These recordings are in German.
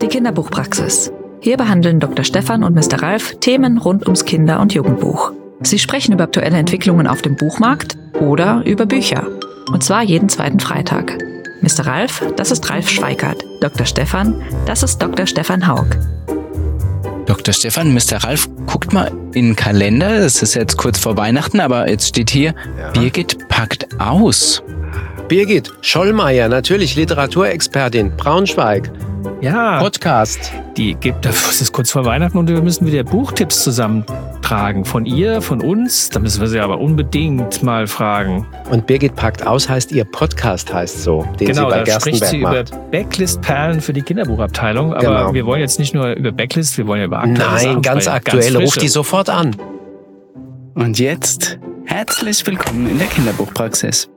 die Kinderbuchpraxis. Hier behandeln Dr. Stefan und Mr. Ralf Themen rund ums Kinder- und Jugendbuch. Sie sprechen über aktuelle Entwicklungen auf dem Buchmarkt oder über Bücher. Und zwar jeden zweiten Freitag. Mr. Ralf, das ist Ralf Schweikart. Dr. Stefan, das ist Dr. Stefan Haug. Dr. Stefan, Mr. Ralf, guckt mal in den Kalender. Es ist jetzt kurz vor Weihnachten, aber jetzt steht hier, Birgit packt aus. Birgit Schollmeier, natürlich Literaturexpertin, Braunschweig. Ja, Podcast. Es ist kurz vor Weihnachten und wir müssen wieder Buchtipps zusammentragen. Von ihr, von uns. Da müssen wir sie aber unbedingt mal fragen. Und Birgit packt aus heißt, ihr Podcast heißt so, den Genau, sie bei da spricht Gerstenberg sie macht. über Backlist-Perlen für die Kinderbuchabteilung. Aber Genau. wir wollen jetzt nicht nur über Backlist, wir wollen ja über aktuelle Sachen Nein, ganz sprechen. aktuell, Ganz ruft die sofort an. Und jetzt herzlich willkommen in der Kinderbuchpraxis.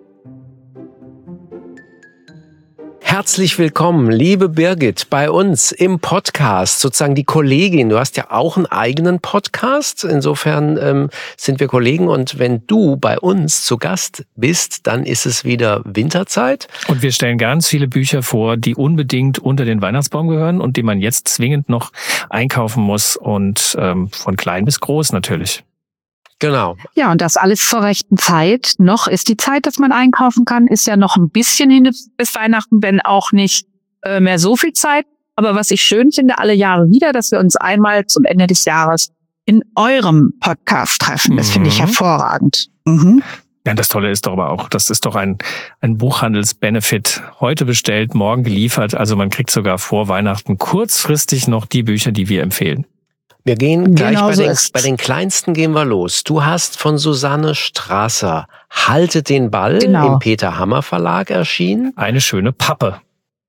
Herzlich willkommen, liebe Birgit, bei uns im Podcast, sozusagen die Kollegin. Du hast ja auch einen eigenen Podcast, insofern sind wir Kollegen und wenn du bei uns zu Gast bist, dann ist es wieder Winterzeit. Und wir stellen ganz viele Bücher vor, die unbedingt unter den Weihnachtsbaum gehören und die man jetzt zwingend noch einkaufen muss und von klein bis groß natürlich. Genau. Ja, und das alles zur rechten Zeit. Noch ist die Zeit, dass man einkaufen kann, ist ja noch ein bisschen hin bis Weihnachten, wenn auch nicht mehr so viel Zeit. Aber was ich schön finde, alle Jahre wieder, dass wir uns einmal zum Ende des Jahres in eurem Podcast treffen. Das finde ich hervorragend. Mhm. Ja, das Tolle ist doch aber auch, das ist doch ein Buchhandels-Benefit. Heute bestellt, morgen geliefert. Also man kriegt sogar vor Weihnachten kurzfristig noch die Bücher, die wir empfehlen. Wir gehen gleich Genau so bei den Kleinsten gehen wir los. Du hast von Susanne Strasser Haltet den Ball im Peter Hammer Verlag erschienen. Eine schöne Pappe.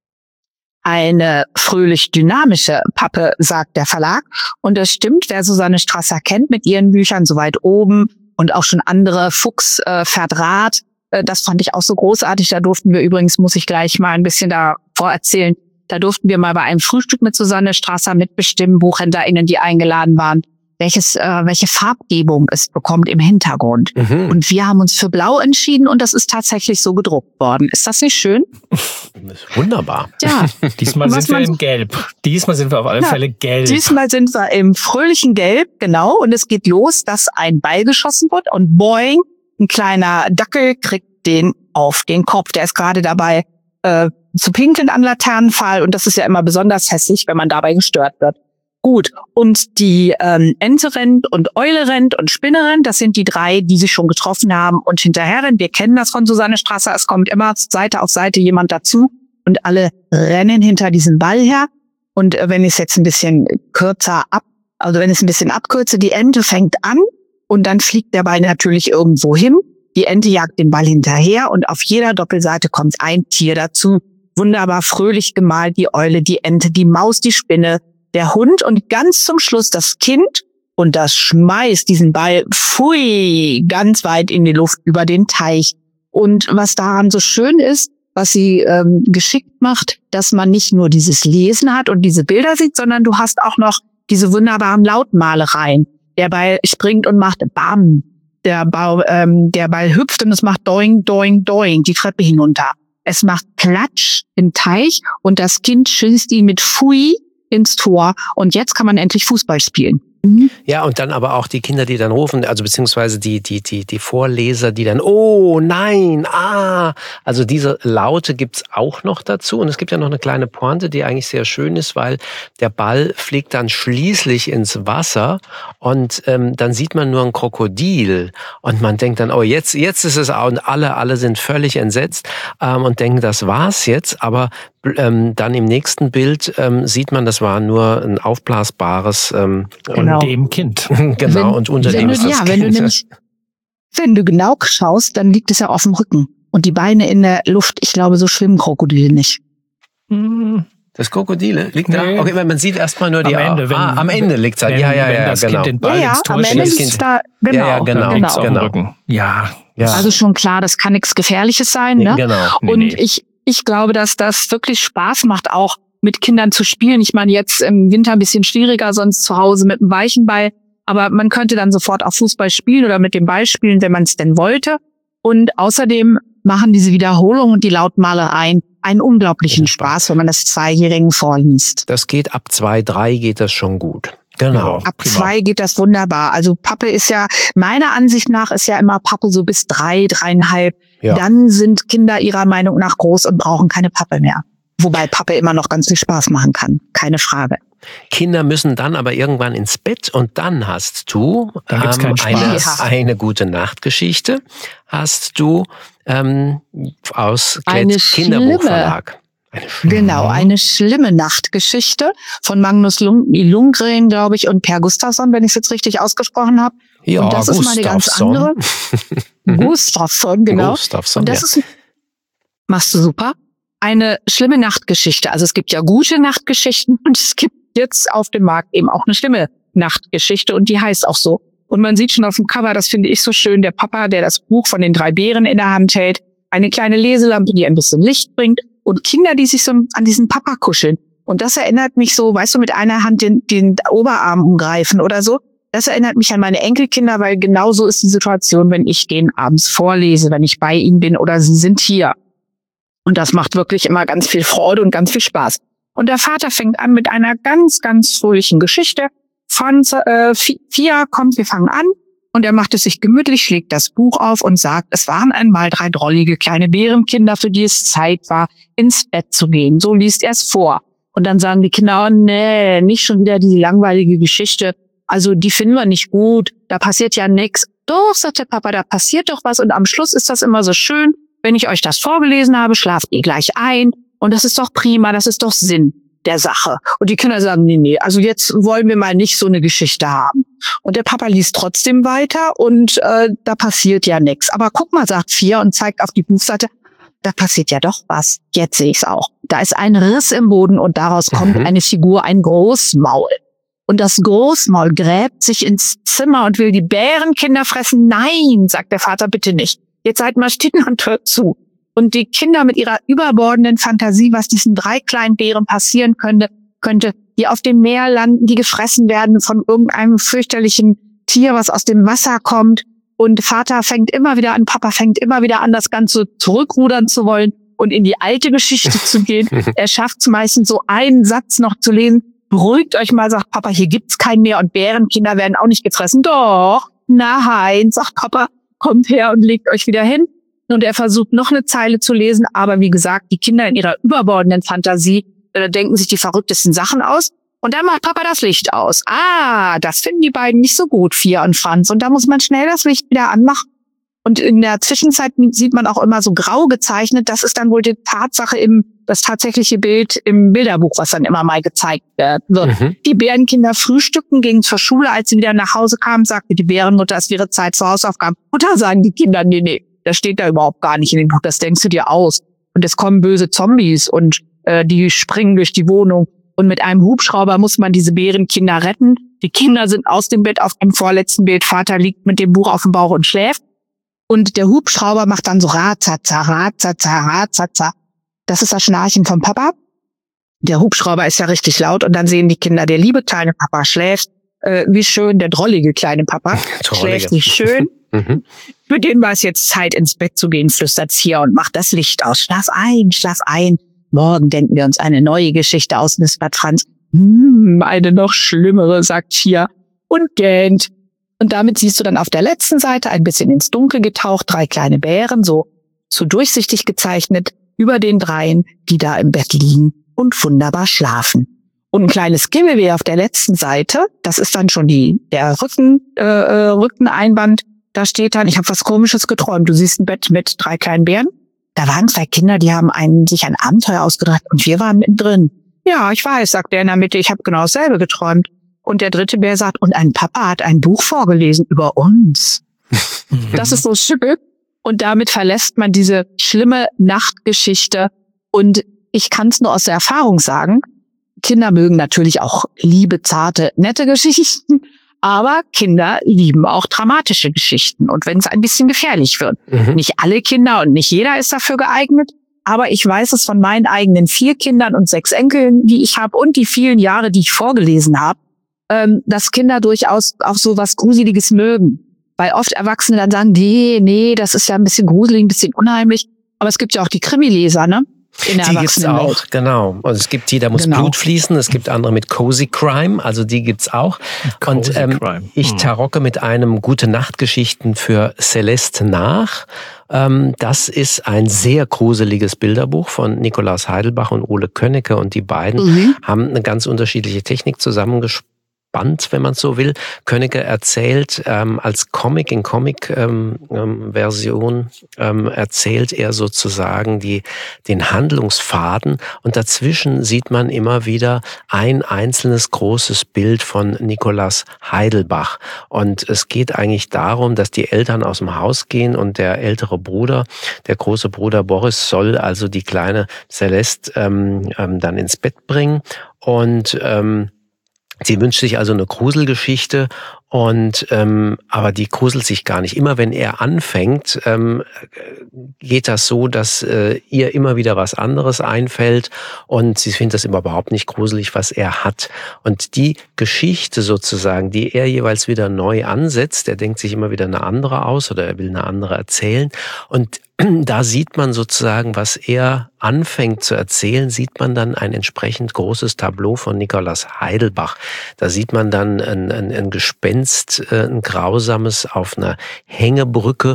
Eine fröhlich dynamische Pappe, sagt der Verlag. Und das stimmt, wer Susanne Strasser kennt mit ihren Büchern so weit oben und auch schon andere, Fuchs fährt Rad, das fand ich auch so großartig. Da durften wir übrigens, muss ich gleich mal ein bisschen davor erzählen, da durften wir mal bei einem Frühstück mit Susanne Strasser mitbestimmen, BuchhändlerInnen, die eingeladen waren, welche Farbgebung es bekommt im Hintergrund. Mhm. Und wir haben uns für Blau entschieden und das ist tatsächlich so gedruckt worden. Ist das nicht schön? Das ist wunderbar. Ja. Diesmal sind wir in Gelb. Diesmal sind wir auf alle Fälle gelb. Diesmal sind wir im fröhlichen Gelb, genau. Und es geht los, dass ein Ball geschossen wird und boing, ein kleiner Dackel kriegt den auf den Kopf. Der ist gerade dabei, zu pinkeln an Laternenpfahl und das ist ja immer besonders hässlich, wenn man dabei gestört wird. Gut, und die Ente rennt und Eule rennt und Spinne rennt, das sind die drei, die sich schon getroffen haben und hinterher rennen. Wir kennen das von Susanne Strasser, es kommt immer Seite auf Seite jemand dazu und alle rennen hinter diesen Ball her. Und wenn ich es jetzt ein bisschen wenn ich es ein bisschen abkürze, die Ente fängt an und dann fliegt der Ball natürlich irgendwo hin. Die Ente jagt den Ball hinterher und auf jeder Doppelseite kommt ein Tier dazu. Wunderbar fröhlich gemalt, die Eule, die Ente, die Maus, die Spinne, der Hund und ganz zum Schluss das Kind und das schmeißt diesen Ball, ganz weit in die Luft über den Teich. Und was daran so schön ist, was sie geschickt macht, dass man nicht nur dieses Lesen hat und diese Bilder sieht, sondern du hast auch noch diese wunderbaren Lautmalereien. Der Ball springt und macht Bam. Der Ball hüpft und es macht Doing, Doing, Doing, die Treppe hinunter. Es macht Platsch im Teich und das Kind schießt ihn mit Pfui ins Tor und jetzt kann man endlich Fußball spielen. Mhm. Ja, und dann aber auch die Kinder, die dann rufen, also beziehungsweise die Vorleser, die dann, oh nein, also diese Laute gibt's auch noch dazu. Und es gibt ja noch eine kleine Pointe, die eigentlich sehr schön ist, weil der Ball fliegt dann schließlich ins Wasser und dann sieht man nur ein Krokodil und man denkt dann, oh jetzt ist es auch und alle sind völlig entsetzt und denken, das war's jetzt, aber dann im nächsten Bild sieht man, das war nur ein aufblasbares dem Kind. Genau, und unter dem ist das Kind. Wenn du genau schaust, dann liegt es ja auf dem Rücken. Und die Beine in der Luft, ich glaube, so schwimmen Krokodile nicht. Das Krokodile liegt da? Okay, weil man sieht erstmal nur die Ende, am Ende liegt es halt. Wenn das Kind den Ball ins Tor am Ende schießt. liegt da, genau. Auf dem Rücken. Ja. Also schon klar, das kann nichts Gefährliches sein, ne? Genau. Und ich glaube, dass das wirklich Spaß macht, auch mit Kindern zu spielen. Ich meine, jetzt im Winter ein bisschen schwieriger, sonst zu Hause mit einem weichen Ball. Aber man könnte dann sofort auch Fußball spielen oder mit dem Ball spielen, wenn man es denn wollte. Und außerdem machen diese Wiederholungen und die Lautmalereien einen unglaublichen Spaß, wenn man das 2-Jährigen vorliest. Das geht ab 2, 3 geht das schon gut. Genau. Ab 2 geht das wunderbar. Also Pappe ist ja, meiner Ansicht nach ist ja immer Pappe so bis 3, 3,5. Ja. Dann sind Kinder ihrer Meinung nach groß und brauchen keine Pappe mehr. Wobei Pappe immer noch ganz viel Spaß machen kann. Keine Frage. Kinder müssen dann aber irgendwann ins Bett und dann hast du Dann gibt's keinen Spaß. eine gute Nachtgeschichte, hast du aus Eine Kinderbuchverlag. Genau, eine schlimme Nachtgeschichte von Magnus Lundgren, glaube ich, und Per Gustafsson, wenn ich es jetzt richtig ausgesprochen habe. Ja, und das ist mal eine ganz andere. Gustafsson, genau. Gustafsson, Und das ist, machst du super, eine schlimme Nachtgeschichte. Also es gibt ja gute Nachtgeschichten und es gibt jetzt auf dem Markt eben auch eine schlimme Nachtgeschichte und die heißt auch so. Und man sieht schon auf dem Cover, das finde ich so schön, der Papa, der das Buch von den 3 Bären in der Hand hält, eine kleine Leselampe, die ein bisschen Licht bringt und Kinder, die sich so an diesen Papa kuscheln. Und das erinnert mich so, weißt du, mit einer Hand den Oberarm umgreifen oder so. Das erinnert mich an meine Enkelkinder, weil genau so ist die Situation, wenn ich denen abends vorlese, wenn ich bei ihnen bin oder sie sind hier. Und das macht wirklich immer ganz viel Freude und ganz viel Spaß. Und der Vater fängt an mit einer ganz, ganz fröhlichen Geschichte. Fia kommt, wir fangen an. Und er macht es sich gemütlich, schlägt das Buch auf und sagt, es waren einmal 3 drollige kleine Bärenkinder, für die es Zeit war, ins Bett zu gehen. So liest er es vor. Und dann sagen die Kinder, oh nee, nicht schon wieder die langweilige Geschichte. Also die finden wir nicht gut, da passiert ja nichts. Doch, sagt der Papa, da passiert doch was. Und am Schluss ist das immer so schön. Wenn ich euch das vorgelesen habe, schlaft ihr gleich ein. Und das ist doch prima, das ist doch Sinn der Sache. Und die Kinder sagen, nee, also jetzt wollen wir mal nicht so eine Geschichte haben. Und der Papa liest trotzdem weiter und da passiert ja nichts. Aber guck mal, sagt Fia und zeigt auf die Buchseite, da passiert ja doch was. Jetzt sehe ich es auch. Da ist ein Riss im Boden und daraus kommt eine Figur, ein Großmaul. Und das Großmaul gräbt sich ins Zimmer und will die Bärenkinder fressen. Nein, sagt der Vater, bitte nicht. Jetzt seid mal still und hört zu. Und die Kinder mit ihrer überbordenden Fantasie, was diesen 3 kleinen Bären passieren könnte, die auf dem Meer landen, die gefressen werden von irgendeinem fürchterlichen Tier, was aus dem Wasser kommt. Und Vater fängt immer wieder an, Papa fängt immer wieder an, das Ganze zurückrudern zu wollen und in die alte Geschichte zu gehen. Er schafft es meistens so einen Satz noch zu lesen. Beruhigt euch mal, sagt Papa, hier gibt's keinen mehr und Bärenkinder werden auch nicht gefressen. Doch, nein, sagt Papa, kommt her und legt euch wieder hin. Und er versucht noch eine Zeile zu lesen, aber wie gesagt, die Kinder in ihrer überbordenden Fantasie denken sich die verrücktesten Sachen aus. Und dann macht Papa das Licht aus. Das finden die beiden nicht so gut, Fia und Franz. Und da muss man schnell das Licht wieder anmachen. Und in der Zwischenzeit sieht man auch immer so grau gezeichnet. Das ist dann wohl die Tatsache das tatsächliche Bild im Bilderbuch, was dann immer mal gezeigt wird. Die Bärenkinder frühstückten, gingen zur Schule. Als sie wieder nach Hause kamen, sagte die Bärenmutter, es wäre Zeit zur Hausaufgaben. Und da sagen die Kinder, nee, das steht da überhaupt gar nicht in dem Buch. Das denkst du dir aus. Und es kommen böse Zombies und die springen durch die Wohnung. Und mit einem Hubschrauber muss man diese Bärenkinder retten. Die Kinder sind aus dem Bett auf dem vorletzten Bild. Vater liegt mit dem Buch auf dem Bauch und schläft. Und der Hubschrauber macht dann so Ratzaza, Ratzaza, Ratzaza. Das ist das Schnarchen vom Papa. Der Hubschrauber ist ja richtig laut und dann sehen die Kinder, der liebe kleine Papa schläft. Wie schön, der drollige kleine Papa schläft nicht schön. Für den war es jetzt Zeit, ins Bett zu gehen, flüstert Fia und macht das Licht aus. Schlaf ein, schlaf ein. Morgen denken wir uns eine neue Geschichte aus, wispert Franz. Eine noch schlimmere, sagt Fia und gähnt. Und damit siehst du dann auf der letzten Seite ein bisschen ins Dunkel getaucht, 3 kleine Bären, so durchsichtig gezeichnet, über den 3, die da im Bett liegen und wunderbar schlafen. Und ein kleines Giveaway auf der letzten Seite, das ist dann schon der Rückeneinband. Da steht dann, ich habe was Komisches geträumt. Du siehst ein Bett mit 3 kleinen Bären. Da waren 2 Kinder, die haben sich ein Abenteuer ausgedacht und wir waren mittendrin. Ja, ich weiß, sagt der in der Mitte, ich habe genau dasselbe geträumt. Und der 3. Bär sagt, und ein Papa hat ein Buch vorgelesen über uns. Das ist so schön. Und damit verlässt man diese schlimme Nachtgeschichte. Und ich kann es nur aus der Erfahrung sagen, Kinder mögen natürlich auch liebe, zarte, nette Geschichten, aber Kinder lieben auch dramatische Geschichten. Und wenn es ein bisschen gefährlich wird. Nicht alle Kinder und nicht jeder ist dafür geeignet. Aber ich weiß es von meinen eigenen 4 Kindern und 6 Enkeln, die ich habe und die vielen Jahre, die ich vorgelesen habe, dass Kinder durchaus auch so was Gruseliges mögen. Weil oft Erwachsene dann sagen, nee, das ist ja ein bisschen gruselig, ein bisschen unheimlich. Aber es gibt ja auch die Krimileser, ne? in der Die gibt's Erwachsenenwelt. auch, genau. Und es gibt die, da muss Blut fließen. Es gibt andere mit Cozy Crime, also die gibt's auch. Cozy Und Crime. ich tarocke mit einem Gute-Nacht-Geschichten für Celeste nach. Das ist ein sehr gruseliges Bilderbuch von Nikolaus Heidelbach und Ole Könnecke. Und die beiden haben eine ganz unterschiedliche Technik zusammengespannt, wenn man so will. Könnecke erzählt als Comic, in Comic-Version erzählt er sozusagen den Handlungsfaden und dazwischen sieht man immer wieder ein einzelnes großes Bild von Nikolaus Heidelbach. Und es geht eigentlich darum, dass die Eltern aus dem Haus gehen und der ältere Bruder, der große Bruder Boris, soll also die kleine Celeste dann ins Bett bringen und sie wünscht sich also eine Gruselgeschichte und aber die gruselt sich gar nicht. Immer wenn er anfängt, geht das so, dass ihr immer wieder was anderes einfällt und sie findet das immer überhaupt nicht gruselig, was er hat. Und die Geschichte sozusagen, die er jeweils wieder neu ansetzt, er denkt sich immer wieder eine andere aus oder er will eine andere erzählen und da sieht man sozusagen, was er anfängt zu erzählen, sieht man dann ein entsprechend großes Tableau von Nikolaus Heidelbach. Da sieht man dann ein Gespenst, ein grausames auf einer Hängebrücke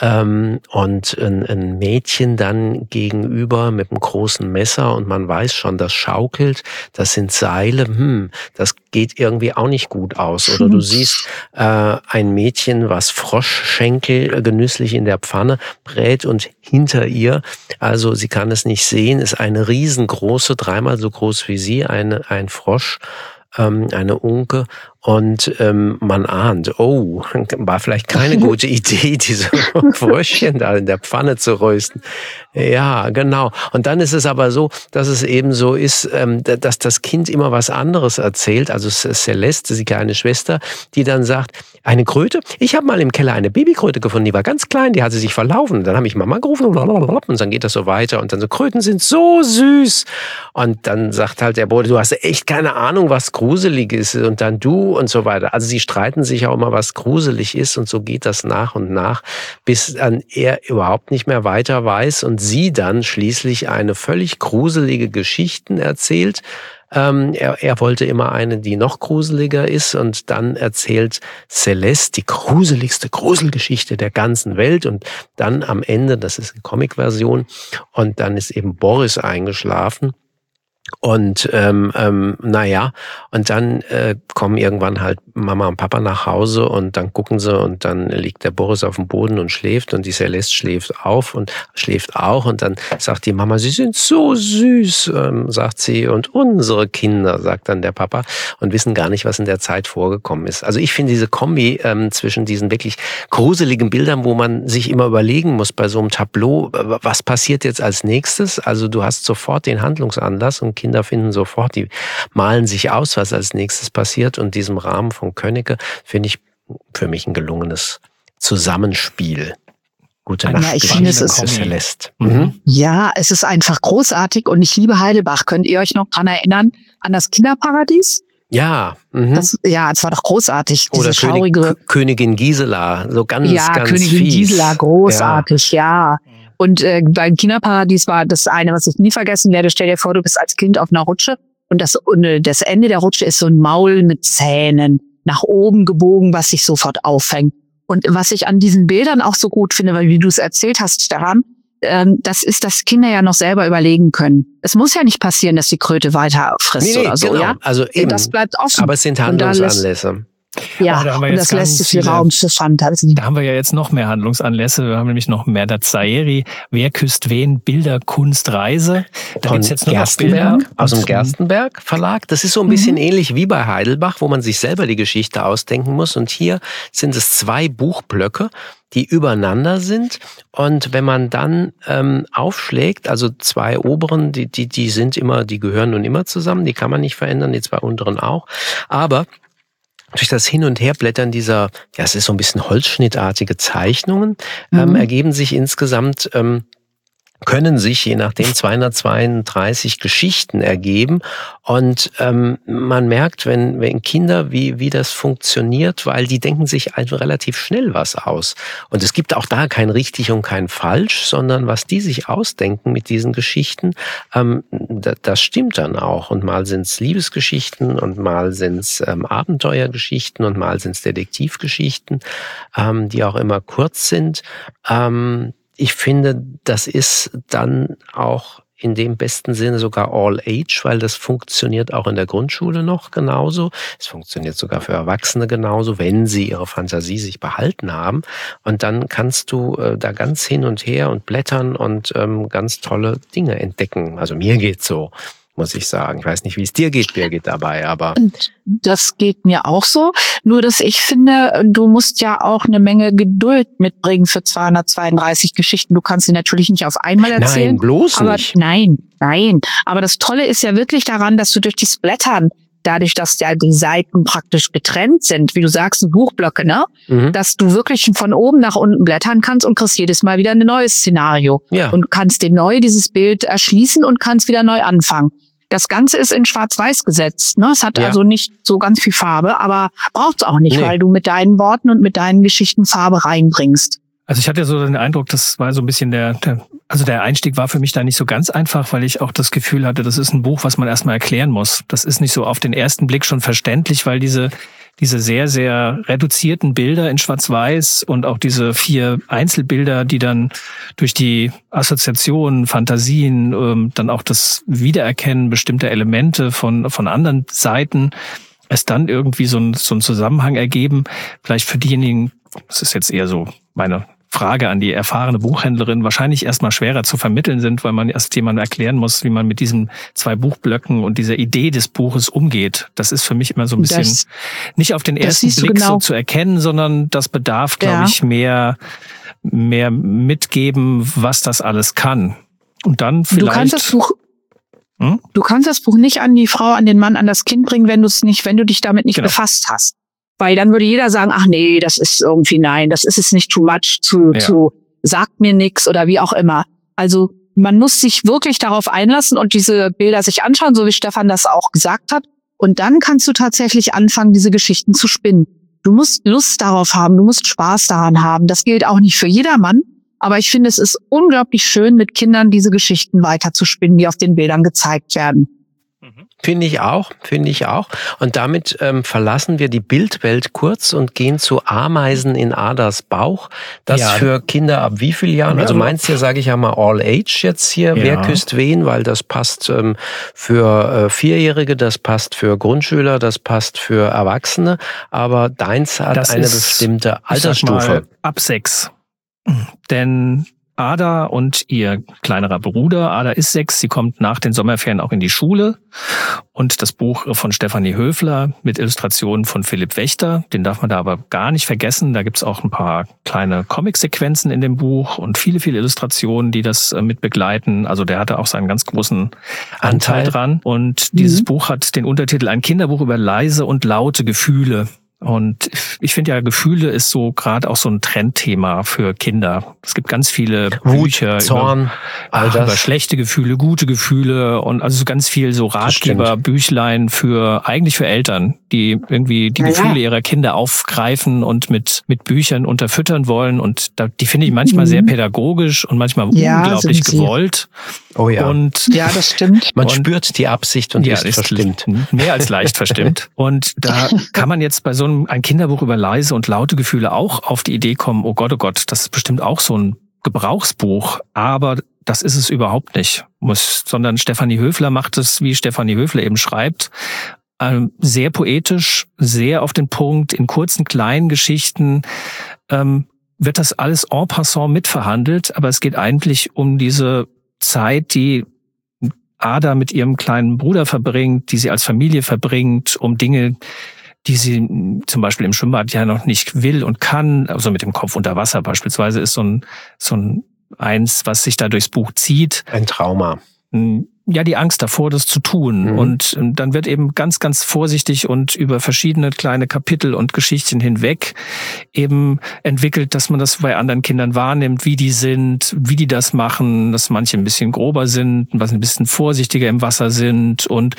und ein Mädchen dann gegenüber mit einem großen Messer und man weiß schon, das schaukelt, das sind Seile, das geht irgendwie auch nicht gut aus. Oder du siehst ein Mädchen, was Froschschenkel genüsslich in der Pfanne brät und hinter ihr, also sie kann es nicht sehen, ist eine riesengroße, 3-mal so groß wie sie, ein Frosch, eine Unke und man ahnt, oh, war vielleicht keine gute Idee, diese Fröschchen da in der Pfanne zu rösten. Ja, genau. Und dann ist es aber so, dass es eben so ist, dass das Kind immer was anderes erzählt, also Celeste, die kleine Schwester, die dann sagt, eine Kröte? Ich habe mal im Keller eine Babykröte gefunden, die war ganz klein, die hatte sich verlaufen. Dann habe ich Mama gerufen und dann geht das so weiter und dann so, Kröten sind so süß. Und dann sagt halt der Bruder, du hast echt keine Ahnung, was gruselig ist und dann du und so weiter. Also sie streiten sich auch immer, was gruselig ist und so geht das nach und nach, bis dann er überhaupt nicht mehr weiter weiß und sie dann schließlich eine völlig gruselige Geschichte erzählt. Er wollte immer eine, die noch gruseliger ist und dann erzählt Celeste die gruseligste Gruselgeschichte der ganzen Welt und dann am Ende, das ist eine Comic-Version, und dann ist eben Boris eingeschlafen. Und naja, und dann kommen irgendwann halt Mama und Papa nach Hause und dann gucken sie und dann liegt der Boris auf dem Boden und schläft und die Celeste schläft auf und schläft auch und dann sagt die Mama, sie sind so süß, sagt sie, und unsere Kinder, sagt dann der Papa, und wissen gar nicht, was in der Zeit vorgekommen ist. Also ich finde diese Kombi zwischen diesen wirklich gruseligen Bildern, wo man sich immer überlegen muss bei so einem Tableau, was passiert jetzt als nächstes? Also du hast sofort den Handlungsanlass und Kinder finden sofort, die malen sich aus, was als nächstes passiert. Und diesem Rahmen von Könnecke finde ich für mich ein gelungenes Zusammenspiel. Gute Nacht, ich finde, es ist Celeste. Ja, es ist einfach großartig und ich liebe Heidelbach. Könnt ihr euch noch dran erinnern an das Kinderparadies? Ja. Das war doch großartig. Oder diese schaurige Königin Gisela, so ganz, ja, ganz Königin fies. Gisela, großartig, ja. Und beim Kinderparadies war das eine, was ich nie vergessen werde. Stell dir vor, du bist als Kind auf einer Rutsche und das Ende der Rutsche ist so ein Maul mit Zähnen nach oben gebogen, was sich sofort auffängt. Und was ich an diesen Bildern auch so gut finde, weil wie du es erzählt hast, Stefan, das ist, dass Kinder ja noch selber überlegen können. Es muss ja nicht passieren, dass die Kröte weiter frisst oder so, genau. ja? Also eben, das bleibt offen. Aber es sind Handlungsanlässe. Ja, und das lässt sich viel Raum für Fantasie. Da haben wir ja jetzt noch mehr Handlungsanlässe. Wir haben nämlich noch Merda Zaeri, Wer küsst wen? Bilder, Kunst, Reise. Da gibt's jetzt noch Bilder aus dem Gerstenberg Verlag. Das ist so ein bisschen ähnlich wie bei Heidelbach, wo man sich selber die Geschichte ausdenken muss. Und hier sind es 2 Buchblöcke, die übereinander sind. Und wenn man dann aufschlägt, also 2 oberen, die sind immer, die gehören nun immer zusammen, die kann man nicht verändern, die 2 unteren auch. Aber durch das Hin- und Herblättern dieser, ja, es ist so ein bisschen holzschnittartige Zeichnungen, ergeben sich insgesamt können sich je nachdem 232 Geschichten ergeben. Und man merkt, wenn Kinder, wie das funktioniert, weil die denken sich also relativ schnell was aus. Und es gibt auch da kein richtig und kein falsch, sondern was die sich ausdenken mit diesen Geschichten, das stimmt dann auch. Und mal sind es Liebesgeschichten und mal sind es Abenteuergeschichten und mal sind es Detektivgeschichten, die auch immer kurz sind. Ich finde, das ist dann auch in dem besten Sinne sogar all age, weil das funktioniert auch in der Grundschule noch genauso. Es funktioniert sogar für Erwachsene genauso, wenn sie ihre Fantasie sich behalten haben. Und dann kannst du da ganz hin und her und blättern und ganz tolle Dinge entdecken. Also mir geht's so, muss ich sagen. Ich weiß nicht, wie es dir geht, Birgit, dabei, aber... Und das geht mir auch so. Nur, dass ich finde, du musst ja auch eine Menge Geduld mitbringen für 232 Geschichten. Du kannst sie natürlich nicht auf einmal erzählen. Nein, bloß nicht. Nein. Aber das Tolle ist ja wirklich daran, dass du durch das Blättern, dadurch, dass ja die Seiten praktisch getrennt sind, wie du sagst, Buchblöcke, ne? Dass du wirklich von oben nach unten blättern kannst und kriegst jedes Mal wieder ein neues Szenario. Ja. Und kannst dir neu dieses Bild erschließen und kannst wieder neu anfangen. Das Ganze ist in Schwarz-Weiß gesetzt, ne? Es hat also nicht so ganz viel Farbe, aber braucht's auch nicht, weil du mit deinen Worten und mit deinen Geschichten Farbe reinbringst. Also ich hatte so den Eindruck, das war so ein bisschen der Einstieg war für mich da nicht so ganz einfach, weil ich auch das Gefühl hatte, das ist ein Buch, was man erstmal erklären muss. Das ist nicht so auf den ersten Blick schon verständlich, weil diese sehr, sehr reduzierten Bilder in Schwarz-Weiß und auch diese 4 Einzelbilder, die dann durch die Assoziationen, Fantasien, dann auch das Wiedererkennen bestimmter Elemente von anderen Seiten, es dann irgendwie so einen Zusammenhang ergeben. Vielleicht für diejenigen, das ist jetzt eher so meine Frage an die erfahrene Buchhändlerin, wahrscheinlich erstmal schwerer zu vermitteln sind, weil man erst jemandem erklären muss, wie man mit diesen 2 Buchblöcken und dieser Idee des Buches umgeht. Das ist für mich immer so ein bisschen nicht auf den ersten Blick so zu erkennen, sondern das bedarf, glaube ich, mehr mitgeben, was das alles kann. Und dann vielleicht... Du kannst das Buch nicht an die Frau, an den Mann, an das Kind bringen, wenn du dich damit nicht befasst hast. Weil dann würde jeder sagen, ach nee, das ist irgendwie, nein, das ist es nicht too much, sagt mir nix oder wie auch immer. Also man muss sich wirklich darauf einlassen und diese Bilder sich anschauen, so wie Stefan das auch gesagt hat. Und dann kannst du tatsächlich anfangen, diese Geschichten zu spinnen. Du musst Lust darauf haben, du musst Spaß daran haben. Das gilt auch nicht für jedermann. Aber ich finde, es ist unglaublich schön, mit Kindern diese Geschichten weiter zu spinnen, die auf den Bildern gezeigt werden. Finde ich auch. Und damit verlassen wir die Bildwelt kurz und gehen zu Ameisen in Adas Bauch. Das für Kinder ab wie vielen Jahren? Also meins hier sage ich ja mal all age jetzt hier. Ja. Wer küsst wen? Weil das passt für Vierjährige, das passt für Grundschüler, das passt für Erwachsene. Aber deins hat eine bestimmte Altersstufe. Ab 6. Denn Ada und ihr kleinerer Bruder, Ada ist 6, sie kommt nach den Sommerferien auch in die Schule. Und das Buch von Stefanie Höfler mit Illustrationen von Philipp Wächter, den darf man da aber gar nicht vergessen. Da gibt's auch ein paar kleine Comic-Sequenzen in dem Buch und viele, viele Illustrationen, die das mit begleiten. Also der hatte auch seinen ganz großen Anteil dran. Und dieses Buch hat den Untertitel Ein Kinderbuch über leise und laute Gefühle. Und ich finde ja, Gefühle ist so gerade auch so ein Trendthema für Kinder. Es gibt ganz viele Bücher Zorn, über schlechte Gefühle, gute Gefühle und also ganz viel so Ratgeber, Büchlein eigentlich für Eltern, die irgendwie die Gefühle ihrer Kinder aufgreifen und mit Büchern unterfüttern wollen. Und die finde ich manchmal sehr pädagogisch und manchmal unglaublich gewollt. Oh ja. Und das stimmt. Man spürt die Absicht und ist verstimmt. Mehr als leicht verstimmt. Und da kann man jetzt bei so ein Kinderbuch über leise und laute Gefühle auch auf die Idee kommen, oh Gott, das ist bestimmt auch so ein Gebrauchsbuch. Aber das ist es überhaupt nicht. Sondern Stefanie Höfler macht es, wie Stefanie Höfler eben schreibt, sehr poetisch, sehr auf den Punkt, in kurzen, kleinen Geschichten, wird das alles en passant mitverhandelt. Aber es geht eigentlich um diese Zeit, die Ada mit ihrem kleinen Bruder verbringt, die sie als Familie verbringt, um Dinge, die sie zum Beispiel im Schwimmbad ja noch nicht will und kann, also mit dem Kopf unter Wasser beispielsweise, ist so ein eins, was sich da durchs Buch zieht. Ein Trauma. die Angst davor, das zu tun. Und dann wird eben ganz, ganz vorsichtig und über verschiedene kleine Kapitel und Geschichten hinweg eben entwickelt, dass man das bei anderen Kindern wahrnimmt, wie die sind, wie die das machen, dass manche ein bisschen grober sind, was ein bisschen vorsichtiger im Wasser sind. Und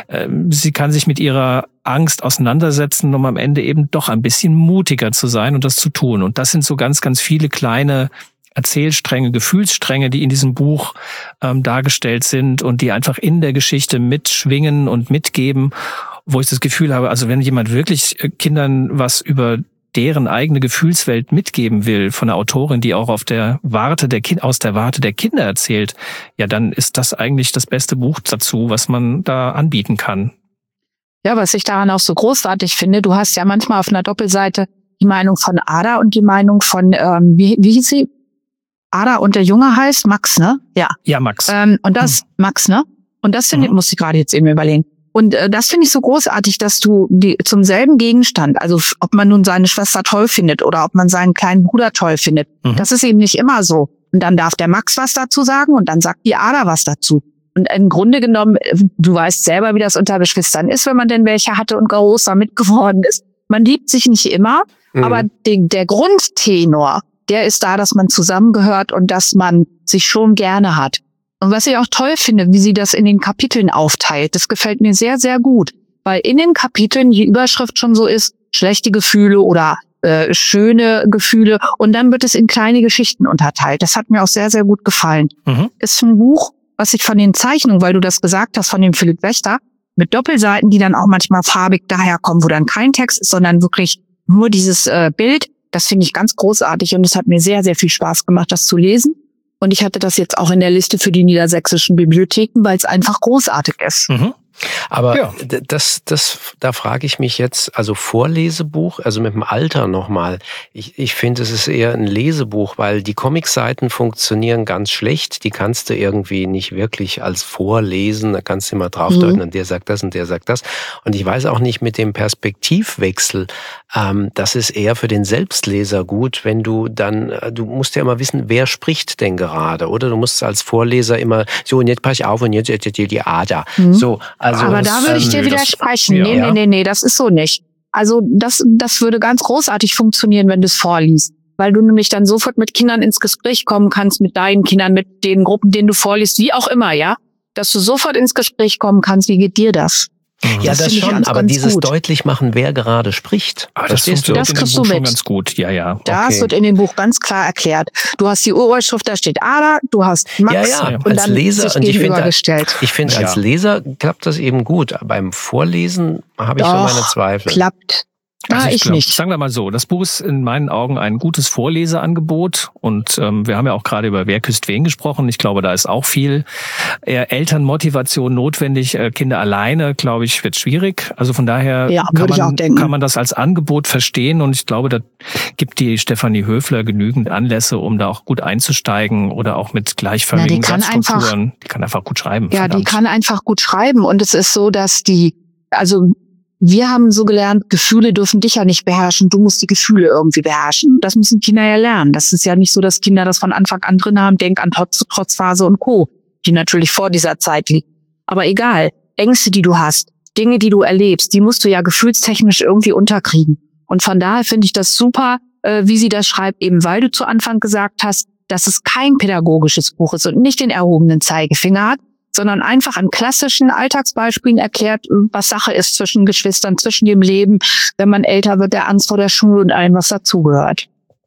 sie kann sich mit ihrer Angst auseinandersetzen, um am Ende eben doch ein bisschen mutiger zu sein und das zu tun. Und das sind so ganz, ganz viele kleine Erzählstränge, Gefühlsstränge, die in diesem Buch dargestellt sind und die einfach in der Geschichte mitschwingen und mitgeben, wo ich das Gefühl habe, also wenn jemand wirklich Kindern was über deren eigene Gefühlswelt mitgeben will, von einer Autorin, die auch aus der Warte der Kinder erzählt, ja, dann ist das eigentlich das beste Buch dazu, was man da anbieten kann. Ja, was ich daran auch so großartig finde, du hast ja manchmal auf einer Doppelseite die Meinung von Ada und die Meinung von, wie hieß sie? Ada und der Junge heißt Max, ne? Ja. Ja, Max. Und das, Max, ne? Und das muss ich gerade jetzt eben überlegen. Und das finde ich so großartig, dass du die zum selben Gegenstand, also ob man nun seine Schwester toll findet oder ob man seinen kleinen Bruder toll findet, das ist eben nicht immer so. Und dann darf der Max was dazu sagen und dann sagt die Ada was dazu. Und im Grunde genommen, du weißt selber, wie das unter Geschwistern ist, wenn man denn welche hatte und großer mitgeworden ist. Man liebt sich nicht immer, aber der Grundtenor, der ist da, dass man zusammengehört und dass man sich schon gerne hat. Und was ich auch toll finde, wie sie das in den Kapiteln aufteilt, das gefällt mir sehr, sehr gut. Weil in den Kapiteln die Überschrift schon so ist, schlechte Gefühle oder schöne Gefühle. Und dann wird es in kleine Geschichten unterteilt. Das hat mir auch sehr, sehr gut gefallen. Ist ein Buch, was ich von den Zeichnungen, weil du das gesagt hast, von dem Philipp Wächter, mit Doppelseiten, die dann auch manchmal farbig daherkommen, wo dann kein Text ist, sondern wirklich nur dieses Bild. Das finde ich ganz großartig und es hat mir sehr, sehr viel Spaß gemacht, das zu lesen. Und ich hatte das jetzt auch in der Liste für die niedersächsischen Bibliotheken, weil es einfach großartig ist. Aber da frage ich mich jetzt, also Vorlesebuch, also mit dem Alter nochmal. Ich finde, es ist eher ein Lesebuch, weil die Comicseiten funktionieren ganz schlecht. Die kannst du irgendwie nicht wirklich als vorlesen. Da kannst du immer draufdeuten und der sagt das und der sagt das. Und ich weiß auch nicht mit dem Perspektivwechsel, das ist eher für den Selbstleser gut, wenn du musst ja immer wissen, wer spricht denn gerade, oder? Du musst als Vorleser immer, so und jetzt pass ich auf und jetzt die Ada. So. Also, aber da würde ich dir widersprechen. Nee, das ist so nicht. Also das würde ganz großartig funktionieren, wenn du es vorliest. Weil du nämlich dann sofort mit Kindern ins Gespräch kommen kannst, mit deinen Kindern, mit den Gruppen, denen du vorliest, wie auch immer, ja. Dass du sofort ins Gespräch kommen kannst, wie geht dir das? Ja, das schon, aber dieses deutlich machen, wer gerade spricht. Das kriegst du mit. Ganz gut. Ja. Das wird in dem Buch ganz klar erklärt. Du hast die Urschrift, da steht Ada, du hast Max und als dann Leser, sich gegenübergestellt. Ich finde, als Leser klappt das eben gut. Beim Vorlesen habe ich so meine Zweifel. Klappt. Ich nicht. Sagen wir mal so, das Buch ist in meinen Augen ein gutes Vorleseangebot und wir haben ja auch gerade über Wer küsst wen gesprochen. Ich glaube, da ist auch viel Elternmotivation notwendig. Kinder alleine, glaube ich, wird schwierig. Also von daher kann man das als Angebot verstehen und ich glaube, da gibt die Stefanie Höfler genügend Anlässe, um da auch gut einzusteigen oder auch mit gleichförmigen Satzstrukturen. Die kann einfach gut schreiben. Ja, die kann einfach gut schreiben und es ist so, dass wir haben so gelernt, Gefühle dürfen dich ja nicht beherrschen, du musst die Gefühle irgendwie beherrschen. Das müssen Kinder ja lernen. Das ist ja nicht so, dass Kinder das von Anfang an drin haben, denk an Trotzphase und Co., die natürlich vor dieser Zeit liegt. Aber egal, Ängste, die du hast, Dinge, die du erlebst, die musst du ja gefühlstechnisch irgendwie unterkriegen. Und von daher finde ich das super, wie sie das schreibt, eben weil du zu Anfang gesagt hast, dass es kein pädagogisches Buch ist und nicht den erhobenen Zeigefinger hat, sondern einfach an klassischen Alltagsbeispielen erklärt, was Sache ist zwischen Geschwistern, zwischen dem Leben, wenn man älter wird, der Angst vor der Schule und allem, was dazugehört.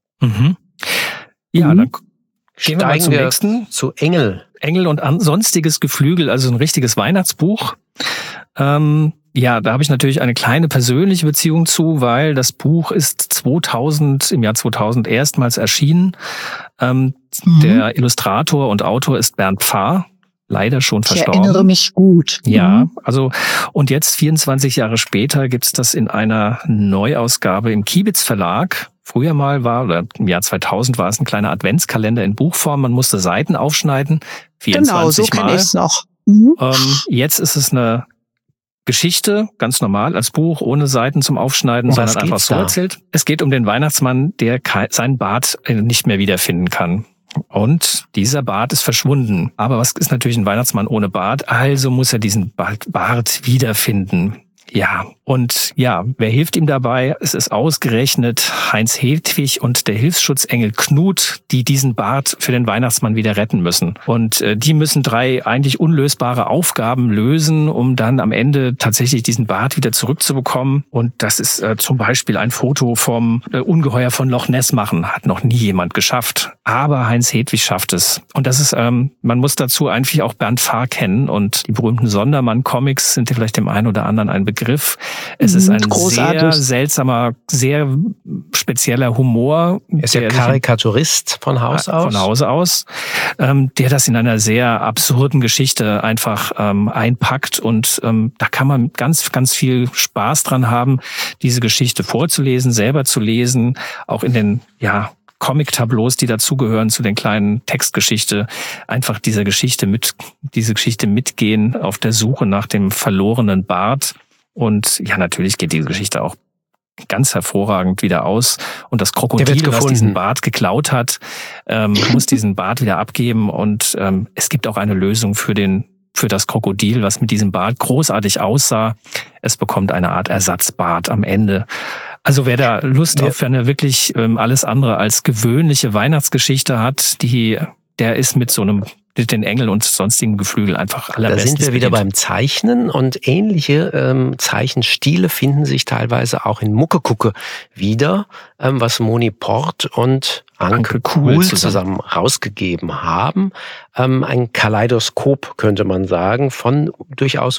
Ja, dann gehen wir mal zum nächsten. Zu Engel. Engel und sonstiges Geflügel, also ein richtiges Weihnachtsbuch. Da habe ich natürlich eine kleine persönliche Beziehung zu, weil das Buch ist im Jahr 2000 erstmals erschienen. Der Illustrator und Autor ist Bernd Pfarr. Leider schon verstorben. Ich erinnere mich gut. Ja, und jetzt 24 Jahre später gibt's das in einer Neuausgabe im Kibitz Verlag. Früher mal im Jahr 2000 war es ein kleiner Adventskalender in Buchform. Man musste Seiten aufschneiden. 24 genau, so kenne ich es noch. Jetzt ist es eine Geschichte, ganz normal als Buch, ohne Seiten zum Aufschneiden, sondern einfach so erzählt. Es geht um den Weihnachtsmann, der seinen Bart nicht mehr wiederfinden kann. Und dieser Bart ist verschwunden. Aber was ist natürlich ein Weihnachtsmann ohne Bart? Also muss er diesen Bart wiederfinden. Ja, und ja, wer hilft ihm dabei? Es ist ausgerechnet Heinz Hedwig und der Hilfsschutzengel Knut, die diesen Bart für den Weihnachtsmann wieder retten müssen. Und die müssen 3 eigentlich unlösbare Aufgaben lösen, um dann am Ende tatsächlich diesen Bart wieder zurückzubekommen. Und das ist zum Beispiel ein Foto vom Ungeheuer von Loch Ness machen. Hat noch nie jemand geschafft. Aber Heinz Hedwig schafft es. Und das ist, man muss dazu eigentlich auch Bernd Fahr kennen. Und die berühmten Sondermann-Comics sind vielleicht dem einen oder anderen ein Begriff. Es ist ein sehr seltsamer, sehr spezieller Humor. Er ist ja Karikaturist von Haus aus. Von Hause aus, der das in einer sehr absurden Geschichte einfach einpackt. Und da kann man ganz, ganz viel Spaß dran haben, diese Geschichte vorzulesen, selber zu lesen, auch in den, Comic-Tableaus, die dazugehören zu den kleinen Textgeschichte, einfach diese Geschichte mitgehen auf der Suche nach dem verlorenen Bart. Und ja, natürlich geht diese Geschichte auch ganz hervorragend wieder aus. Und das Krokodil, was diesen Bart geklaut hat, muss diesen Bart wieder abgeben. Und es gibt auch eine Lösung für das Krokodil, was mit diesem Bart großartig aussah. Es bekommt eine Art Ersatzbart am Ende. Also wer da Lust auf eine wirklich alles andere als gewöhnliche Weihnachtsgeschichte hat, der ist mit den Engeln und sonstigen Geflügel einfach allerbestens. Da sind wir wieder beim Zeichnen und ähnliche Zeichenstile finden sich teilweise auch in Muckegucke wieder, was Moni Port und Anke Kuhl zusammen rausgegeben haben. Ein Kaleidoskop, könnte man sagen, von durchaus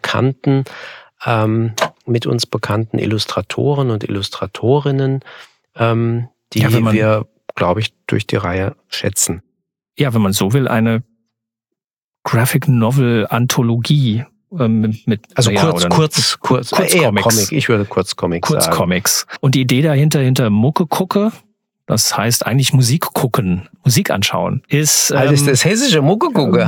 mit uns bekannten Illustratoren und Illustratorinnen, die wir, glaube ich, durch die Reihe schätzen. Ja, wenn man so will, eine Graphic Novel Anthologie mit Kurzcomics. Comic. Ich würde Kurzcomics sagen. Kurzcomics. Und die Idee dahinter Muckegucke, das heißt eigentlich Musik gucken, Musik anschauen, ist ist das hessische Muckegucke.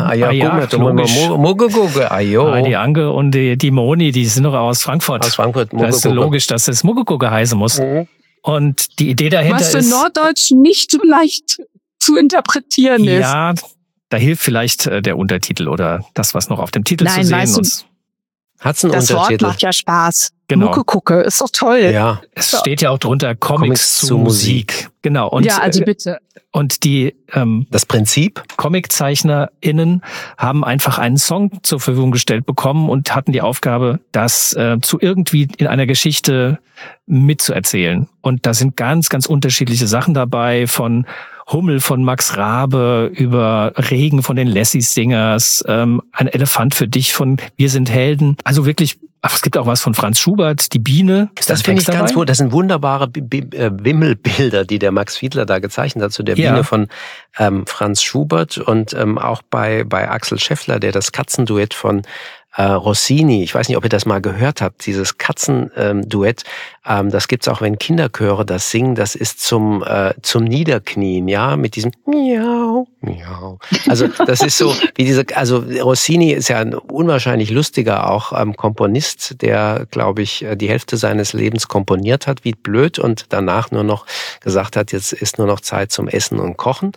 Muckegucke. Die Anke und die Moni, die sind doch aus Frankfurt. Aus Frankfurt, das ist logisch, dass es Muckegucke heißen muss. Mhm. Und die Idee dahinter ist... Was für Norddeutsch nicht so leicht zu interpretieren ist. Ja, da hilft vielleicht der Untertitel oder das, was noch auf dem Titel zu sehen ist. Hat's einen Untertitel? Das Wort macht ja Spaß. Genau. Muckegucke, ist doch toll. Ja. Es steht ja auch drunter Comics zu Musik. Genau. Und, ja, also bitte. Und das Prinzip? ComiczeichnerInnen haben einfach einen Song zur Verfügung gestellt bekommen und hatten die Aufgabe, das zu irgendwie in einer Geschichte mitzuerzählen. Und da sind ganz, ganz unterschiedliche Sachen dabei, von Hummel von Max Rabe über Regen von den Lassies Singers, ein Elefant für dich von Wir sind Helden. Also wirklich, es gibt auch was von Franz Schubert, die Biene. Das finde ich ganz gut. Das sind wunderbare Wimmelbilder, die der Max Fiedler da gezeichnet hat zu der Biene von Franz Schubert und auch bei Axel Scheffler, der das Katzenduett von Rossini, ich weiß nicht, ob ihr das mal gehört habt, dieses Katzenduett, das gibt's auch, wenn Kinderchöre das singen, das ist zum Niederknien, ja, mit diesem Miau, Miau. Also das ist so, also Rossini ist ja ein unwahrscheinlich lustiger auch Komponist, der, glaube ich, die Hälfte seines Lebens komponiert hat, wie blöd, und danach nur noch gesagt hat, jetzt ist nur noch Zeit zum Essen und Kochen.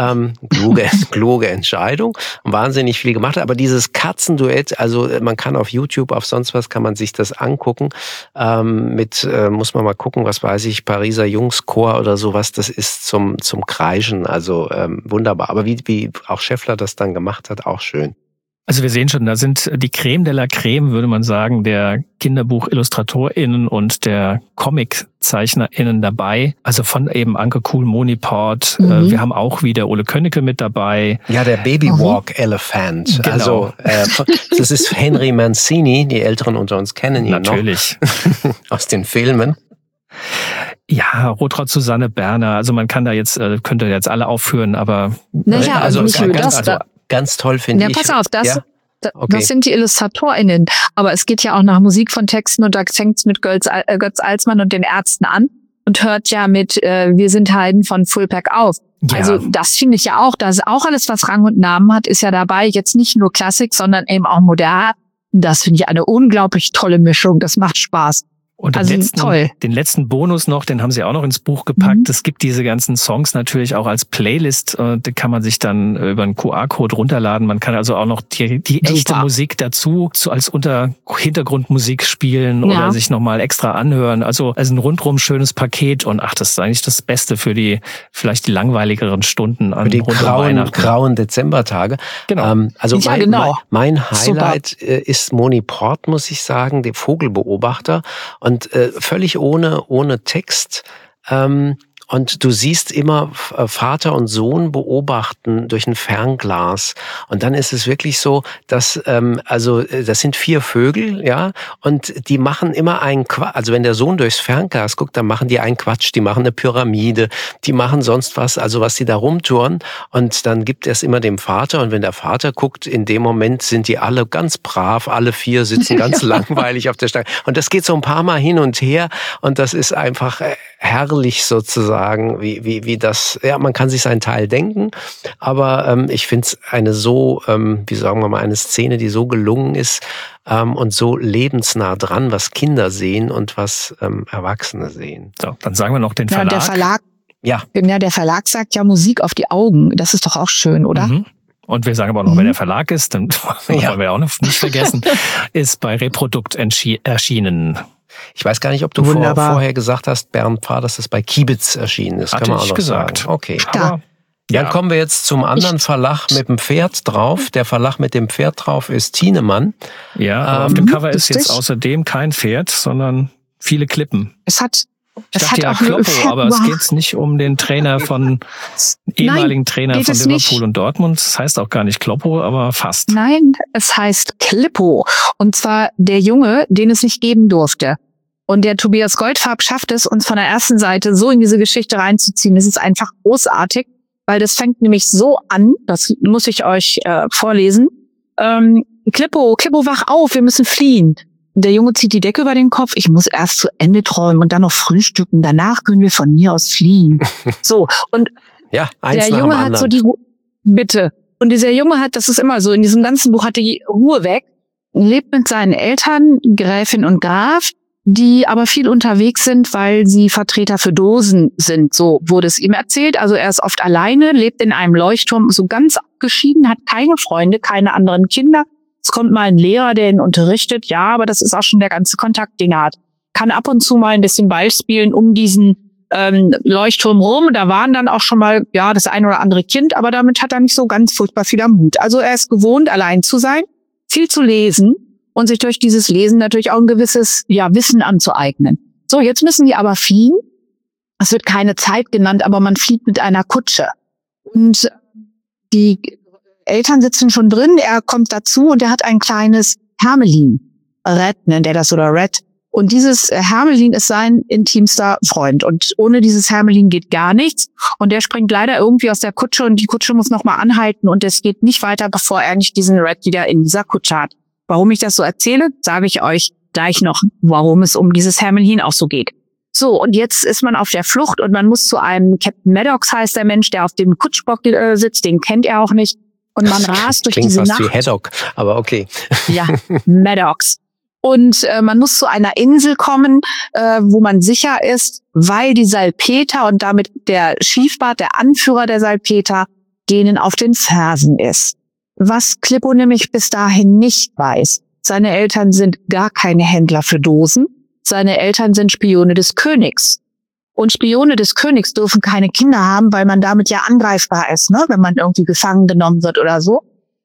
Kluge Entscheidung, wahnsinnig viel gemacht, aber dieses Katzenduett, also man kann auf YouTube, auf sonst was kann man sich das angucken, muss man mal gucken, was weiß ich, Pariser Jungschor oder sowas, das ist zum Kreischen, also wunderbar, aber wie auch Scheffler das dann gemacht hat, auch schön. Also wir sehen schon, da sind die Creme de la Creme, würde man sagen, der Kinderbuch-IllustratorInnen und der Comic-ZeichnerInnen dabei. Also von eben Anke Kuhl, Moni Port. Wir haben auch wieder Ole Könnecke mit dabei. Ja, der Babywalk Elephant. Genau. Also das ist Henry Mancini, die Älteren unter uns kennen ihn natürlich noch aus den Filmen. Ja, Rotraud Susanne Berner. Also man kann da jetzt, könnte jetzt alle aufführen, aber... Naja, also nicht nur das. Ganz toll finde ich. Ja, pass auf, das sind die IllustratorInnen. Aber es geht ja auch nach Musik von Texten und da fängt es mit Götz Alsmann und den Ärzten an und hört ja mit Wir sind Helden von Fulberg auf. Ja. Also das finde ich ja auch, dass auch alles, was Rang und Namen hat, ist ja dabei. Jetzt nicht nur Klassik, sondern eben auch modern. Das finde ich eine unglaublich tolle Mischung. Das macht Spaß. Und Also toll. Den letzten Bonus noch, den haben sie auch noch ins Buch gepackt. Es gibt diese ganzen Songs natürlich auch als Playlist. Da kann man sich dann über einen QR-Code runterladen. Man kann also auch noch die echte Musik dazu als Hintergrundmusik spielen oder sich nochmal extra anhören. Also ein rundrum schönes Paket. Und das ist eigentlich das Beste für vielleicht die langweiligeren Stunden an die grauen Dezembertage. Genau. Mein Highlight ist Moni Port, muss ich sagen, der Vogelbeobachter. Und völlig ohne Text. Und du siehst immer Vater und Sohn beobachten durch ein Fernglas. Und dann ist es wirklich so, dass, das sind 4 Vögel, ja, und die machen immer einen Quatsch. Also wenn der Sohn durchs Fernglas guckt, dann machen die einen Quatsch. Die machen eine Pyramide, die machen sonst was, also was die da rumtouren. Und dann gibt er es immer dem Vater. Und wenn der Vater guckt, in dem Moment sind die alle ganz brav, alle 4 sitzen ganz langweilig auf der Stange. Und das geht so ein paar Mal hin und her. Und das ist einfach herrlich sozusagen, wie das, man kann sich seinen Teil denken, aber ich finde es eine eine Szene, die so gelungen ist und so lebensnah dran, was Kinder sehen und was Erwachsene sehen. So, dann sagen wir noch den Verlag. Der Verlag sagt ja Musik auf die Augen. Das ist doch auch schön, oder? Mhm. Und wir sagen aber auch noch, wer der Verlag ist, dann wollen wir auch nicht vergessen, ist bei Reprodukt erschienen. Ich weiß gar nicht, ob du vorher gesagt hast, Bernd Pfarr, dass das bei Kibitz erschienen ist. Hatte ich gesagt. Sagen. Okay. Dann kommen wir jetzt zum anderen Verlag mit dem Pferd drauf. Der Verlag mit dem Pferd drauf ist Thienemann. Ja, auf dem Cover ist jetzt außerdem kein Pferd, sondern viele Klippen. Ich dachte auch Kloppo, aber es geht nicht um den Trainer ehemaligen Trainer von Liverpool und Dortmund. Das heißt auch gar nicht Kloppo, aber fast. Nein, es heißt Klippo. Und zwar der Junge, den es nicht geben durfte. Und der Tobias Goldfarb schafft es, uns von der ersten Seite so in diese Geschichte reinzuziehen. Es ist einfach großartig, weil das fängt nämlich so an, das muss ich euch vorlesen. Klippo, wach auf, wir müssen fliehen. Der Junge zieht die Decke über den Kopf. Ich muss erst zu Ende träumen und dann noch frühstücken. Danach können wir von hier aus fliehen. So, und der Junge hat so die Bitte. Und dieser Junge hat, das ist immer so, in diesem ganzen Buch hat die Ruhe weg, lebt mit seinen Eltern, Gräfin und Graf, die aber viel unterwegs sind, weil sie Vertreter für Dosen sind. So wurde es ihm erzählt. Also er ist oft alleine, lebt in einem Leuchtturm, so ganz abgeschieden, hat keine Freunde, keine anderen Kinder. Es kommt mal ein Lehrer, der ihn unterrichtet. Ja, aber das ist auch schon der ganze Kontakt, den er hat. Kann ab und zu mal ein bisschen Ball spielen um diesen Leuchtturm rum. Da waren dann auch schon mal, das ein oder andere Kind, aber damit hat er nicht so ganz furchtbar viel am Hut. Also er ist gewohnt, allein zu sein, viel zu lesen und sich durch dieses Lesen natürlich auch ein gewisses Wissen anzueignen. So, jetzt müssen die aber fliehen. Es wird keine Zeit genannt, aber man fliegt mit einer Kutsche. Und die Eltern sitzen schon drin, er kommt dazu und er hat ein kleines Hermelin. Red nennt er das oder Red. Und dieses Hermelin ist sein intimster Freund. Und ohne dieses Hermelin geht gar nichts. Und der springt leider irgendwie aus der Kutsche und die Kutsche muss nochmal anhalten und es geht nicht weiter, bevor er nicht diesen Red wieder in dieser Kutsche hat. Warum ich das so erzähle, sage ich euch gleich noch, warum es um dieses Hermelin auch so geht. So, und jetzt ist man auf der Flucht und man muss zu einem Captain Maddox, heißt der Mensch, der auf dem Kutschbock sitzt, den kennt er auch nicht. Und man rast durch diese Nacht. Klingt fast wie Haddock, aber okay. Ja, Maddox. Und man muss zu einer Insel kommen, wo man sicher ist, weil die Salpeter und damit der Schiefbart, der Anführer der Salpeter, denen auf den Fersen ist. Was Klippo nämlich bis dahin nicht weiß. Seine Eltern sind gar keine Händler für Dosen. Seine Eltern sind Spione des Königs. Und Spione des Königs dürfen keine Kinder haben, weil man damit ja angreifbar ist, ne? Wenn man irgendwie gefangen genommen wird oder so.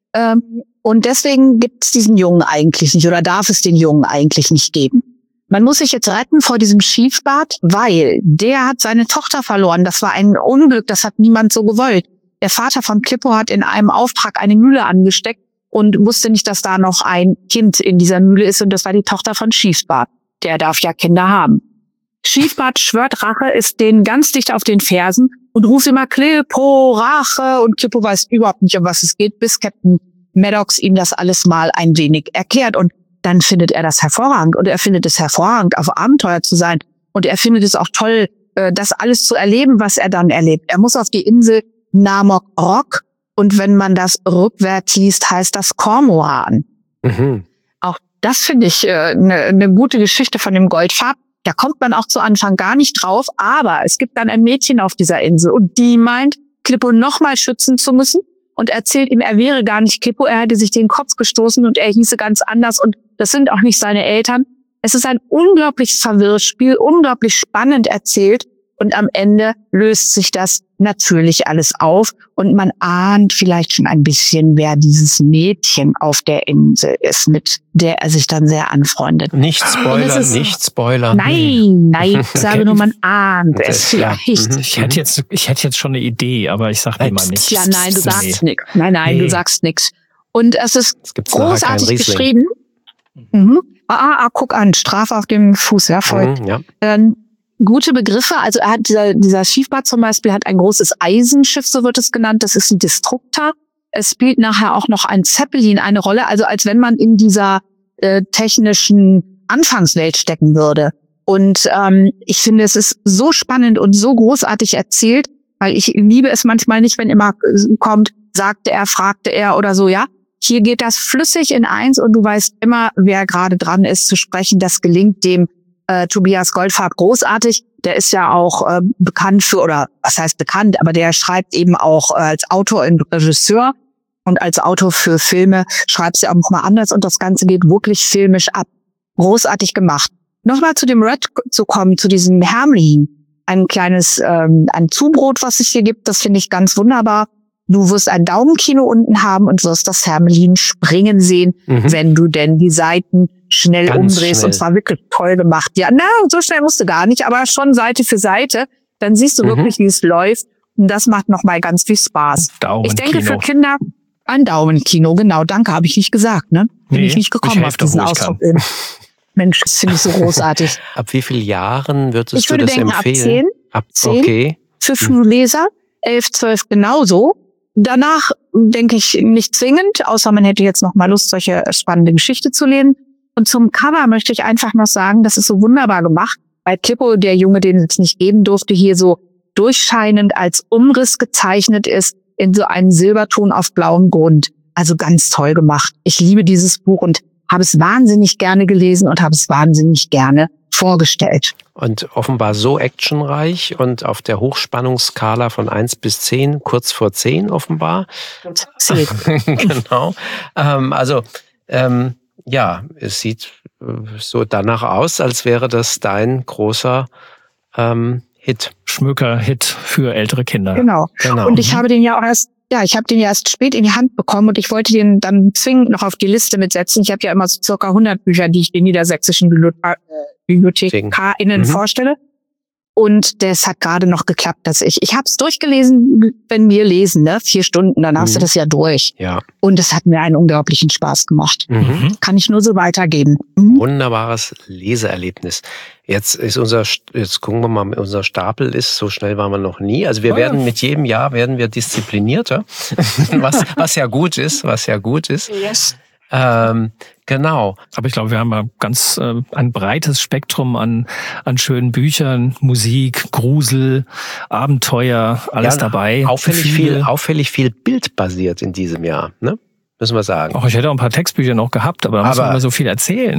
Und deswegen gibt es diesen Jungen eigentlich nicht oder darf es den Jungen eigentlich nicht geben. Man muss sich jetzt retten vor diesem Schiefbart, weil der hat seine Tochter verloren. Das war ein Unglück, das hat niemand so gewollt. Der Vater von Klippo hat in einem Auftrag eine Mühle angesteckt und wusste nicht, dass da noch ein Kind in dieser Mühle ist und das war die Tochter von Schiefbart. Der darf ja Kinder haben. Schiefbart schwört Rache, ist denen ganz dicht auf den Fersen und ruft immer Klippo, Rache. Und Klippo weiß überhaupt nicht, um was es geht, bis Captain Maddox ihm das alles mal ein wenig erklärt. Und dann findet er das hervorragend. Und er findet es hervorragend, auf Abenteuer zu sein. Und er findet es auch toll, das alles zu erleben, was er dann erlebt. Er muss auf die Insel Namok Rock. Und wenn man das rückwärts liest, heißt das Cormoran. Mhm. Auch das finde ich eine gute Geschichte von dem Goldfarb. Da kommt man auch zu Anfang gar nicht drauf, aber es gibt dann ein Mädchen auf dieser Insel und die meint, Klippo nochmal schützen zu müssen und erzählt ihm, er wäre gar nicht Klippo, er hätte sich den Kopf gestoßen und er hieße ganz anders und das sind auch nicht seine Eltern. Es ist ein unglaubliches Verwirrspiel, unglaublich spannend erzählt und am Ende löst sich das natürlich alles auf und man ahnt vielleicht schon ein bisschen, wer dieses Mädchen auf der Insel ist, mit der er sich dann sehr anfreundet. Nicht spoilern, nicht spoilern. Nein, ich sage nur, man ahnt es vielleicht. Ich hätte jetzt schon eine Idee, aber ich sage dir mal nichts. Ja, nein, du sagst nichts. Nein, du sagst nichts. Und es ist großartig geschrieben. Guck an, Strafe auf dem Fuß, ja, voll. Gute Begriffe, also er hat dieser Schiefbart zum Beispiel hat ein großes Eisenschiff, so wird es genannt, das ist ein Destruktor. Es spielt nachher auch noch ein Zeppelin eine Rolle, also als wenn man in dieser technischen Anfangswelt stecken würde. Und ich finde, es ist so spannend und so großartig erzählt, weil ich liebe es manchmal nicht, wenn immer kommt, sagte er, fragte er oder so, ja. Hier geht das flüssig in eins und du weißt immer, wer gerade dran ist zu sprechen. Das gelingt dem Tobias Goldfarb großartig. Der ist ja auch bekannt für, oder was heißt bekannt, aber der schreibt eben auch als Autor und Regisseur und als Autor für Filme schreibt er auch nochmal anders und das Ganze geht wirklich filmisch ab. Großartig gemacht. Nochmal zu dem Red zu kommen, zu diesem Hermelin. Ein kleines, ein Zubrot, was es hier gibt, das finde ich ganz wunderbar. Du wirst ein Daumenkino unten haben und wirst das Hermelin springen sehen, wenn du denn die Seiten schnell ganz umdrehst. Schnell. Und zwar wirklich toll gemacht. Ja, so schnell musst du gar nicht, aber schon Seite für Seite. Dann siehst du wirklich, wie es läuft. Und das macht nochmal ganz viel Spaß. Ich denke für Kinder ein Daumenkino. Genau, danke, habe ich nicht gesagt, ne? Bin ich nicht gekommen auf diesen Ausdruck. Mensch, das finde ich so großartig. Ab wie vielen Jahren würdest ich du würde das denken, empfehlen? Ab 10. Okay. Für Frühleser, 11, 12 genauso. Danach denke ich nicht zwingend, außer man hätte jetzt noch mal Lust, solche spannende Geschichte zu lesen. Und zum Cover möchte ich einfach noch sagen, das ist so wunderbar gemacht, weil Klippo, der Junge, den es nicht geben durfte, hier so durchscheinend als Umriss gezeichnet ist in so einen Silberton auf blauem Grund. Also ganz toll gemacht. Ich liebe dieses Buch und habe es wahnsinnig gerne gelesen und habe es wahnsinnig gerne vorgestellt. Und offenbar so actionreich und auf der Hochspannungsskala von 1 bis 10, kurz vor 10 offenbar. Genau. Ja, es sieht so danach aus, als wäre das dein großer Hit. Schmöker-Hit für ältere Kinder. Genau. Und ich habe den ja auch erst spät in die Hand bekommen und ich wollte den dann zwingend noch auf die Liste mitsetzen. Ich habe ja immer so circa 100 Bücher, die ich den niedersächsischen BibliothekarInnen vorstelle. Und das hat gerade noch geklappt, dass ich habe es durchgelesen, wenn wir lesen, ne? 4 Stunden, dann hast du das ja durch. Ja. Und es hat mir einen unglaublichen Spaß gemacht. Kann ich nur so weitergeben. Wunderbares Leseerlebnis. Jetzt gucken wir mal, unser Stapel ist, so schnell waren wir noch nie. Also wir werden mit jedem Jahr disziplinierter, was ja gut ist, Yes. Genau. Aber ich glaube, wir haben ja ganz ein breites Spektrum an schönen Büchern, Musik, Grusel, Abenteuer, alles dabei. Auffällig viel bildbasiert in diesem Jahr, ne? Müssen wir sagen. Ich hätte auch ein paar Textbücher noch gehabt, aber da muss man immer so viel erzählen.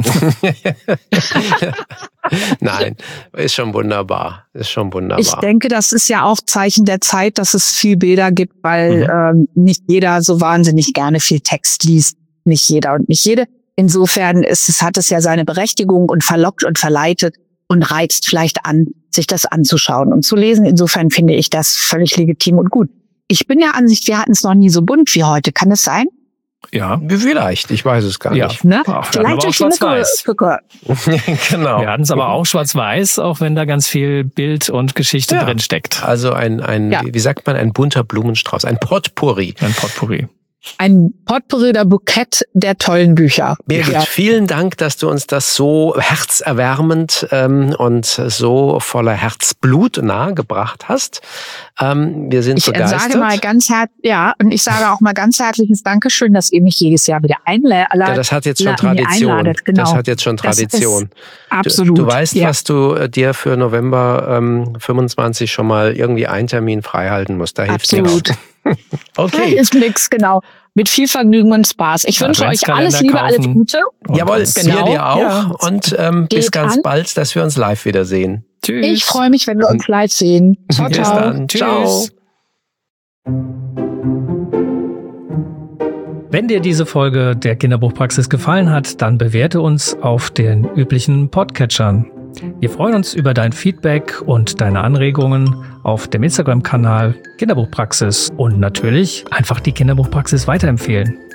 Nein, ist schon wunderbar. Ich denke, das ist ja auch Zeichen der Zeit, dass es viel Bilder gibt, weil nicht jeder so wahnsinnig gerne viel Text liest. Nicht jeder und nicht jede. Insofern hat es ja seine Berechtigung und verlockt und verleitet und reizt vielleicht an, sich das anzuschauen und zu lesen. Insofern finde ich das völlig legitim und gut. Ich bin ja Ansicht, wir hatten es noch nie so bunt wie heute. Kann es sein? Ja. Vielleicht, ich weiß es gar nicht. Ne? Vielleicht durch schwarz-weiß. Genau. Wir hatten es aber auch schwarz-weiß, auch wenn da ganz viel Bild und Geschichte drin steckt. Also wie sagt man, ein bunter Blumenstrauß, ein Potpourri. Ein Potpourri oder Bukett der tollen Bücher. Birgit, vielen Dank, dass du uns das so herzerwärmend und so voller Herzblut nahegebracht hast. Wir sind begeistert. Ich sage mal und ich sage auch mal ganz herzliches Dankeschön, dass ihr mich jedes Jahr wieder einladet. Ja, das hat jetzt schon Tradition. Genau. Das hat jetzt schon Tradition. Absolut. Du weißt, was du dir für November 25 schon mal irgendwie einen Termin freihalten musst. Da hilft nichts. Okay. Da ist nix, genau. mit viel Vergnügen und Spaß. Ich wünsche euch alles Liebe, alles Gute. Jawohl, genau. wir dir auch. Ja. Und bis ganz bald, dass wir uns live wiedersehen. Tschüss. Ich freue mich, wenn wir uns live sehen. Ciao, Bis ciao. dann. Ciao. Wenn dir diese Folge der Kinderbuchpraxis gefallen hat, dann bewerte uns auf den üblichen Podcatchern. Wir freuen uns über dein Feedback und deine Anregungen auf dem Instagram-Kanal Kinderbuchpraxis und natürlich einfach die Kinderbuchpraxis weiterempfehlen.